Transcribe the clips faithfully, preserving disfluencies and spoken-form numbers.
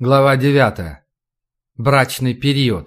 Глава девятая. Брачный период.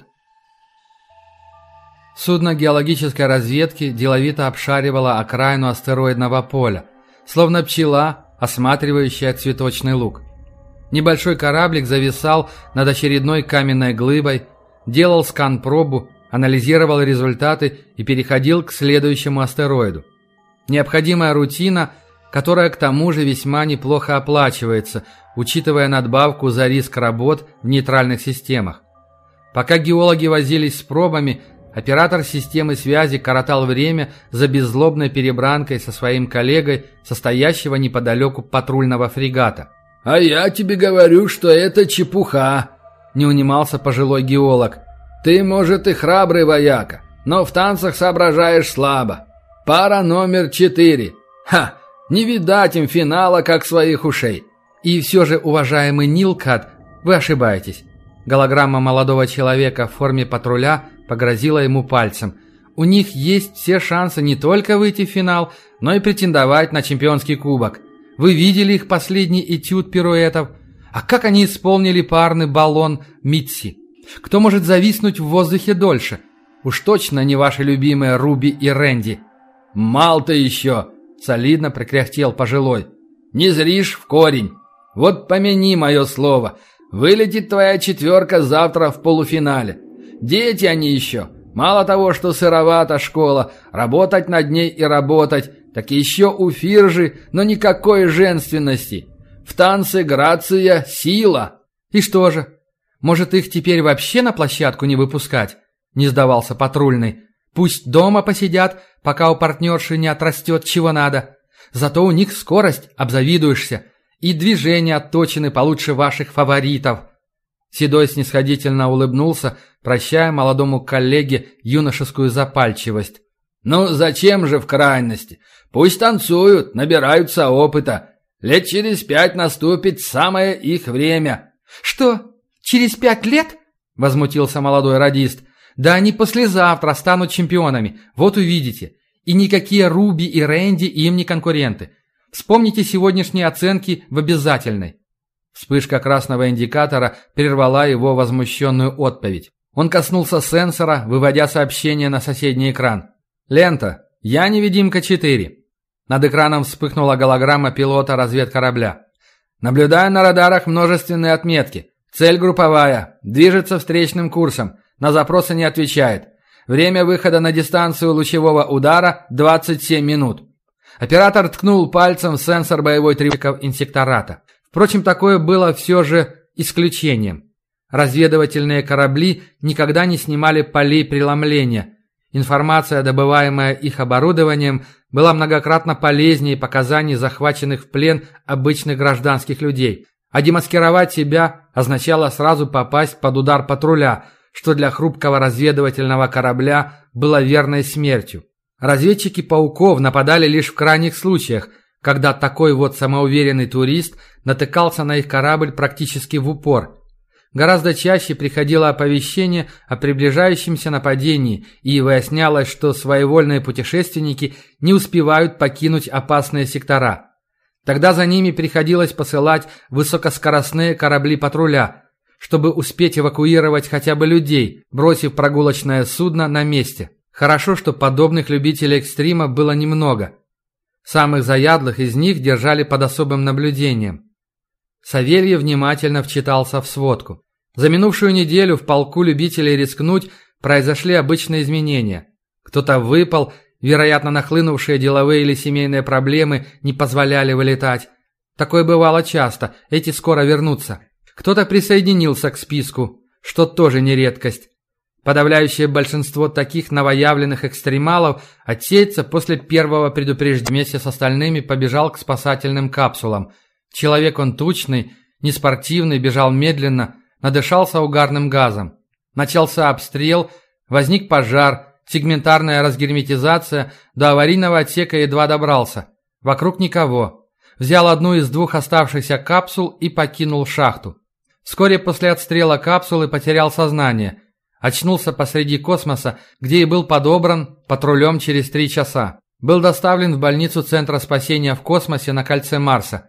Судно геологической разведки деловито обшаривало окраину астероидного поля, словно пчела, осматривающая цветочный луг. Небольшой кораблик зависал над очередной каменной глыбой, делал скан-пробу, анализировал результаты и переходил к следующему астероиду. Необходимая рутина, которая к тому же весьма неплохо оплачивается, учитывая надбавку за риск работ в нейтральных системах. Пока геологи возились с пробами, оператор системы связи коротал время за беззлобной перебранкой со своим коллегой, состоящего неподалеку патрульного фрегата. «А я тебе говорю, что это чепуха», — не унимался пожилой геолог. «Ты, может, и храбрый вояка, но в танцах соображаешь слабо. Пара номер четыре. Ха! Не видать им финала, как своих ушей». И все же, уважаемый Нилкат, вы ошибаетесь. Голограмма молодого человека в форме патруля погрозила ему пальцем. У них есть все шансы не только выйти в финал, но и претендовать на чемпионский кубок. Вы видели их последний этюд пируэтов? А как они исполнили парный баллон Митси? Кто может зависнуть в воздухе дольше? Уж точно не ваши любимые Руби и Рэнди. «Мал ты еще!» — солидно прикряхтел пожилой. «Не зришь в корень. Вот помяни мое слово. Вылетит твоя четверка завтра в полуфинале. Дети они еще. Мало того, что сыровата школа, работать над ней и работать, так еще у Фиржи, но никакой женственности. В танце грация, сила». «И что же? Может, их теперь вообще на площадку не выпускать?» – не сдавался патрульный. «Пусть дома посидят, пока у партнерши не отрастет чего надо. Зато у них скорость, обзавидуешься, и движения отточены получше ваших фаворитов». Седой снисходительно улыбнулся, прощая молодому коллеге юношескую запальчивость. «Ну зачем же в крайности? Пусть танцуют, набираются опыта. Лет через пять наступит самое их время». «Что, через пять лет?» – возмутился молодой радист. «Да они послезавтра станут чемпионами, вот увидите. И никакие Руби и Рэнди им не конкуренты. Вспомните сегодняшние оценки в обязательной». Вспышка красного индикатора прервала его возмущенную отповедь. Он коснулся сенсора, выводя сообщение на соседний экран. «Лента. Я невидимка четыре». Над экраном вспыхнула голограмма пилота разведкорабля. «Наблюдаю на радарах множественные отметки. Цель групповая. Движется встречным курсом. На запросы не отвечает. Время выхода на дистанцию лучевого удара – двадцать семь минут». Оператор ткнул пальцем в сенсор боевой тревоги инсектората. Впрочем, такое было все же исключением. Разведывательные корабли никогда не снимали полей преломления. Информация, добываемая их оборудованием, была многократно полезнее показаний захваченных в плен обычных гражданских людей. А демаскировать себя означало сразу попасть под удар патруля, что для хрупкого разведывательного корабля было верной смертью. Разведчики пауков нападали лишь в крайних случаях, когда такой вот самоуверенный турист натыкался на их корабль практически в упор. Гораздо чаще приходило оповещение о приближающемся нападении, и выяснялось, что своевольные путешественники не успевают покинуть опасные сектора. Тогда за ними приходилось посылать высокоскоростные корабли патруля, чтобы успеть эвакуировать хотя бы людей, бросив прогулочное судно на месте. Хорошо, что подобных любителей экстрима было немного. Самых заядлых из них держали под особым наблюдением. Савельев внимательно вчитался в сводку. За минувшую неделю в полку любителей рискнуть произошли обычные изменения. Кто-то выпал, вероятно, нахлынувшие деловые или семейные проблемы не позволяли вылетать. Такое бывало часто, эти скоро вернутся. Кто-то присоединился к списку, что тоже не редкость. Подавляющее большинство таких новоявленных экстремалов отсеется после первого предупреждения, вместе с остальными побежал к спасательным капсулам. Человек он тучный, неспортивный, бежал медленно, надышался угарным газом. Начался обстрел, возник пожар, сегментарная разгерметизация, до аварийного отсека едва добрался. Вокруг никого. Взял одну из двух оставшихся капсул и покинул шахту. Вскоре после отстрела капсулы потерял сознание. Очнулся посреди космоса, где и был подобран патрулем через три часа. Был доставлен в больницу Центра спасения в космосе на кольце Марса.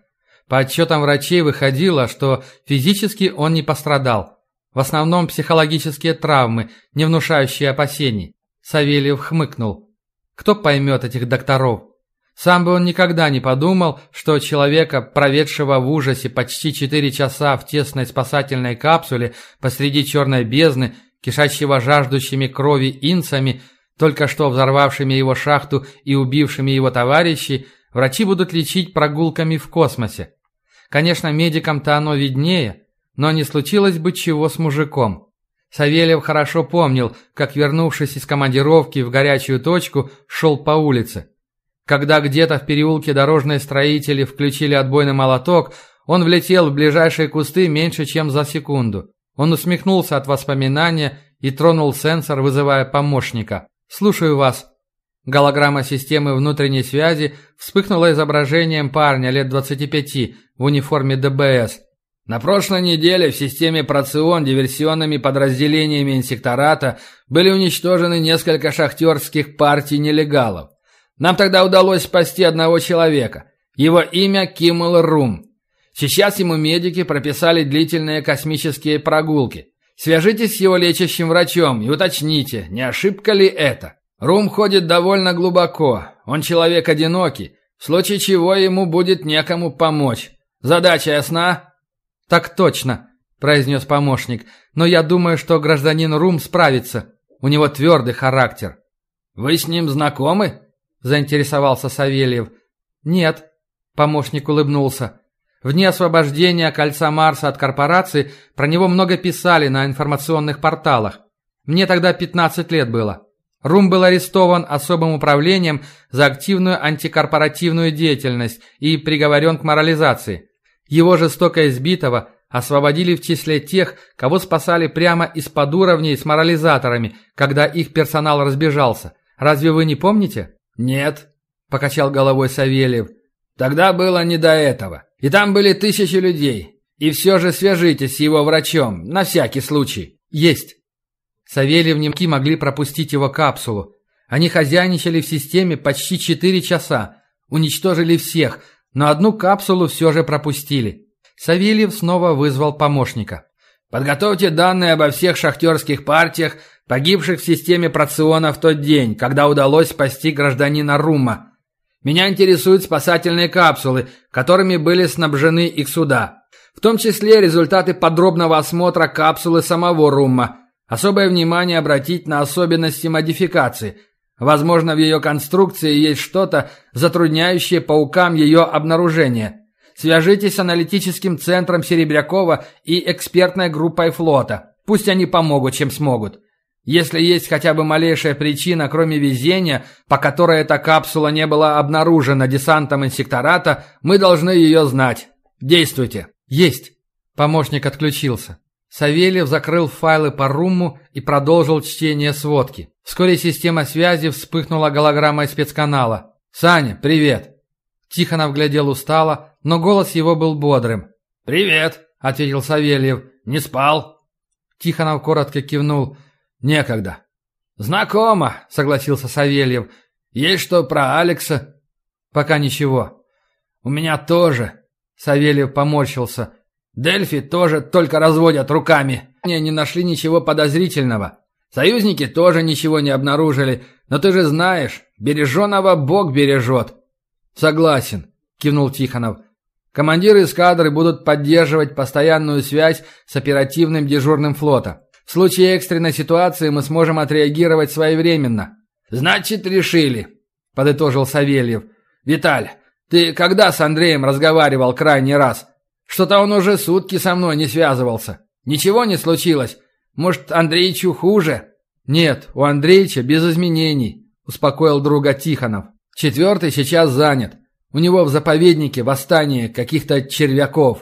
По отчетам врачей выходило, что физически он не пострадал. В основном психологические травмы, не внушающие опасений. Савельев хмыкнул. Кто поймет этих докторов? Сам бы он никогда не подумал, что человека, проведшего в ужасе почти четыре часа в тесной спасательной капсуле посреди черной бездны, кишащего жаждущими крови инцами, только что взорвавшими его шахту и убившими его товарищей, врачи будут лечить прогулками в космосе. Конечно, медикам-то оно виднее, но не случилось бы чего с мужиком. Савельев хорошо помнил, как, вернувшись из командировки в горячую точку, шел по улице. Когда где-то в переулке дорожные строители включили отбойный молоток, он влетел в ближайшие кусты меньше, чем за секунду. Он усмехнулся от воспоминания и тронул сенсор, вызывая помощника. «Слушаю вас». Голограмма системы внутренней связи вспыхнула изображением парня лет двадцати пяти в униформе дэ бэ эс. На прошлой неделе в системе Процион диверсионными подразделениями инсектората были уничтожены несколько шахтерских партий нелегалов. Нам тогда удалось спасти одного человека. Его имя Киммел Рум. Сейчас ему медики прописали длительные космические прогулки. Свяжитесь с его лечащим врачом и уточните, не ошибка ли это. Рум ходит довольно глубоко. Он человек одинокий, в случае чего ему будет некому помочь. Задача ясна? «Так точно», – произнес помощник. «Но я думаю, что гражданин Рум справится. У него твердый характер». «Вы с ним знакомы?» – заинтересовался Савельев. «Нет», – помощник улыбнулся. «В дни освобождения кольца Марса от корпорации про него много писали на информационных порталах. Мне тогда пятнадцать лет было. Рум был арестован особым управлением за активную антикорпоративную деятельность и приговорен к морализации. Его жестоко избитого освободили в числе тех, кого спасали прямо из-под уровней с морализаторами, когда их персонал разбежался. Разве вы не помните?» «Нет», – покачал головой Савельев. «Тогда было не до этого. И там были тысячи людей. И все же свяжитесь с его врачом, на всякий случай». «Есть». Савельев-немки могли пропустить его капсулу. Они хозяйничали в системе почти четыре часа, уничтожили всех, но одну капсулу все же пропустили. Савельев снова вызвал помощника. «Подготовьте данные обо всех шахтерских партиях, погибших в системе Проциона в тот день, когда удалось спасти гражданина Рума. Меня интересуют спасательные капсулы, которыми были снабжены их суда. В том числе результаты подробного осмотра капсулы самого Рума. Особое внимание обратить на особенности модификации. Возможно, в ее конструкции есть что-то, затрудняющее паукам ее обнаружение. Свяжитесь с аналитическим центром Серебрякова и экспертной группой флота. Пусть они помогут, чем смогут. Если есть хотя бы малейшая причина, кроме везения, по которой эта капсула не была обнаружена десантом инсектората, мы должны ее знать. Действуйте». «Есть». Помощник отключился. Савельев закрыл файлы по Руму и продолжил чтение сводки. Вскоре система связи вспыхнула голограммой спецканала. «Саня, привет!» Тихонов глядел устало, но голос его был бодрым. «Привет!» – ответил Савельев. «Не спал?» Тихонов коротко кивнул. «Некогда». «Знакомо», – согласился Савельев. «Есть что про Алекса?» «Пока ничего». «У меня тоже». Савельев поморщился. «Дельфи тоже только разводят руками. Они не нашли ничего подозрительного. Союзники тоже ничего не обнаружили. Но ты же знаешь, береженого Бог бережет». «Согласен», – кивнул Тихонов. «Командиры эскадры будут поддерживать постоянную связь с оперативным дежурным флота. В случае экстренной ситуации мы сможем отреагировать своевременно». «Значит, решили», – подытожил Савельев. «Виталь, ты когда с Андреем разговаривал крайний раз? Что-то он уже сутки со мной не связывался. Ничего не случилось? Может, Андреичу хуже?» «Нет, у Андреича без изменений», – успокоил друга Тихонов. «Четвертый сейчас занят. У него в заповеднике восстание каких-то червяков».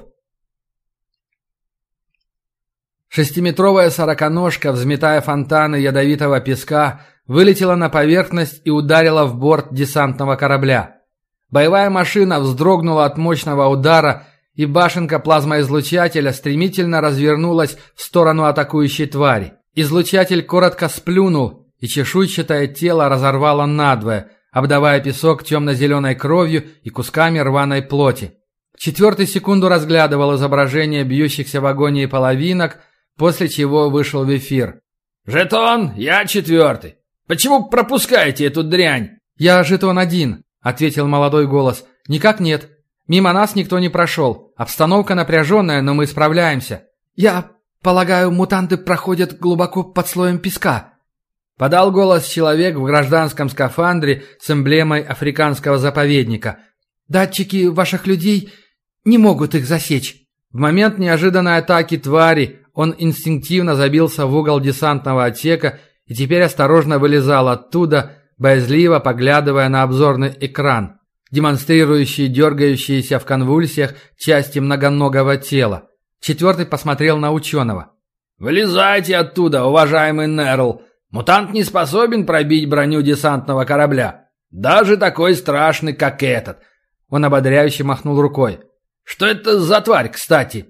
Шестиметровая сороконожка, взметая фонтаны ядовитого песка, вылетела на поверхность и ударила в борт десантного корабля. Боевая машина вздрогнула от мощного удара, и башенка плазмоизлучателя стремительно развернулась в сторону атакующей твари. Излучатель коротко сплюнул, и чешуйчатое тело разорвало надвое, обдавая песок темно-зеленой кровью и кусками рваной плоти. Четвертый секунду разглядывал изображение бьющихся в агонии половинок, после чего вышел в эфир. «Жетон, я четвертый. Почему пропускаете эту дрянь?» «Я жетон один», — ответил молодой голос. «Никак нет. Мимо нас никто не прошел. Обстановка напряженная, но мы справляемся». «Я полагаю, мутанты проходят глубоко под слоем песка», — подал голос человек в гражданском скафандре с эмблемой африканского заповедника. «Датчики ваших людей не могут их засечь». В момент неожиданной атаки твари он инстинктивно забился в угол десантного отсека и теперь осторожно вылезал оттуда, боязливо поглядывая на обзорный экран, демонстрирующий дергающиеся в конвульсиях части многоногого тела. Четвертый посмотрел на ученого. «Вылезайте оттуда, уважаемый Нерл. Мутант не способен пробить броню десантного корабля. Даже такой страшный, как этот». Он ободряюще махнул рукой. «Что это за тварь, кстати?»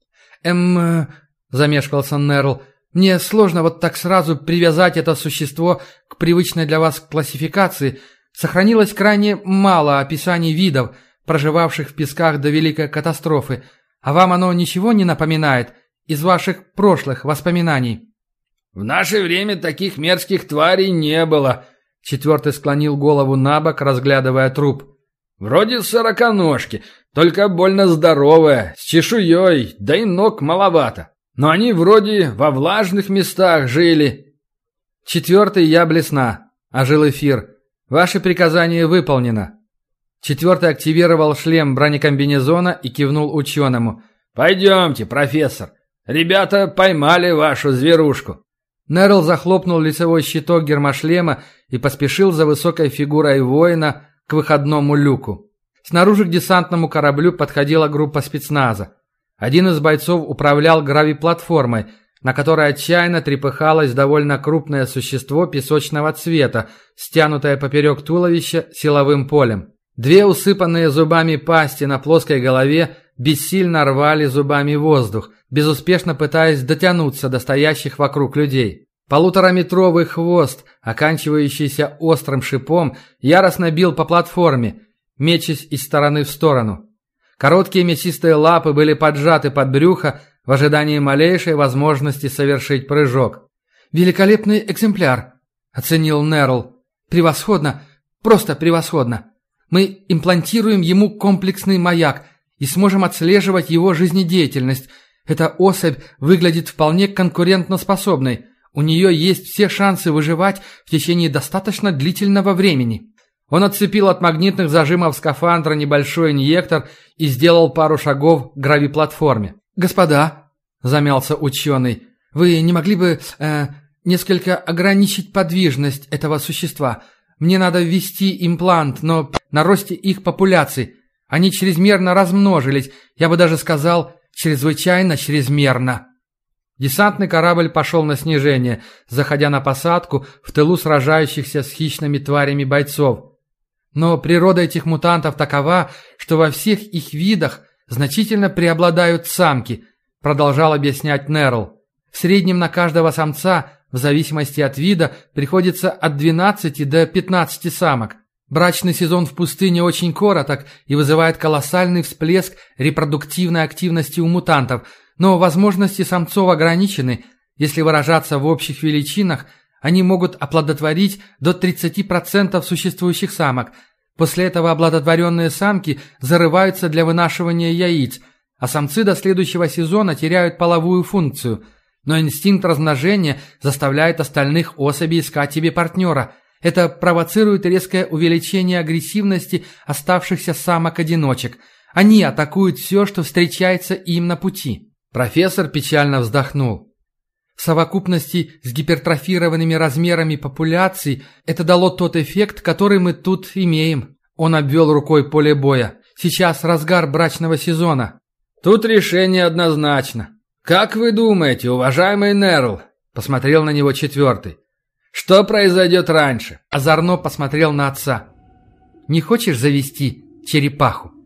«Эм...» — замешкался Нерл. «Мне сложно вот так сразу привязать это существо к привычной для вас классификации. Сохранилось крайне мало описаний видов, проживавших в песках до Великой катастрофы. А вам оно ничего не напоминает из ваших прошлых воспоминаний?» «В наше время таких мерзких тварей не было», — четвертый склонил голову набок, разглядывая труп. «Вроде сороконожки, только больно здоровая, с чешуей, да и ног маловато. Но они вроде во влажных местах жили». «Четвертый, я блесна», — ожил эфир. «Ваше приказание выполнено». Четвертый активировал шлем бронекомбинезона и кивнул ученому. «Пойдемте, профессор. Ребята поймали вашу зверушку». Нерл захлопнул лицевой щиток гермошлема и поспешил за высокой фигурой воина к выходному люку. Снаружи к десантному кораблю подходила группа спецназа. Один из бойцов управлял гравиплатформой, на которой отчаянно трепыхалось довольно крупное существо песочного цвета, стянутое поперек туловища силовым полем. Две усыпанные зубами пасти на плоской голове бессильно рвали зубами воздух, безуспешно пытаясь дотянуться до стоящих вокруг людей. Полутораметровый хвост, оканчивающийся острым шипом, яростно бил по платформе, мечась из стороны в сторону. Короткие мясистые лапы были поджаты под брюхо в ожидании малейшей возможности совершить прыжок. «Великолепный экземпляр», — оценил Нерл. «Превосходно, просто превосходно. Мы имплантируем ему комплексный маяк и сможем отслеживать его жизнедеятельность. Эта особь выглядит вполне конкурентоспособной. У нее есть все шансы выживать в течение достаточно длительного времени». Он отцепил от магнитных зажимов скафандра небольшой инъектор и сделал пару шагов к гравиплатформе. «Господа», — замялся ученый, — «вы не могли бы э, несколько ограничить подвижность этого существа? Мне надо ввести имплант, но на росте их популяций. Они чрезмерно размножились, я бы даже сказал, чрезвычайно чрезмерно». Десантный корабль пошел на снижение, заходя на посадку в тылу сражающихся с хищными тварями бойцов. Но природа этих мутантов такова, что во всех их видах значительно преобладают самки, продолжал объяснять Нерл. В среднем на каждого самца, в зависимости от вида, приходится от двенадцати до пятнадцати самок. Брачный сезон в пустыне очень короток и вызывает колоссальный всплеск репродуктивной активности у мутантов, но возможности самцов ограничены. Если выражаться в общих величинах, они могут оплодотворить до тридцати процентов существующих самок. После этого оплодотворенные самки зарываются для вынашивания яиц, а самцы до следующего сезона теряют половую функцию. Но инстинкт размножения заставляет остальных особей искать себе партнера. Это провоцирует резкое увеличение агрессивности оставшихся самок-одиночек. Они атакуют все, что встречается им на пути. Профессор печально вздохнул. В совокупности с гипертрофированными размерами популяций это дало тот эффект, который мы тут имеем. Он обвел рукой поле боя. Сейчас разгар брачного сезона. Тут решение однозначно. Как вы думаете, уважаемый Нерл? Посмотрел на него четвертый. Что произойдет раньше? Озорно посмотрел на отца. Не хочешь завести черепаху?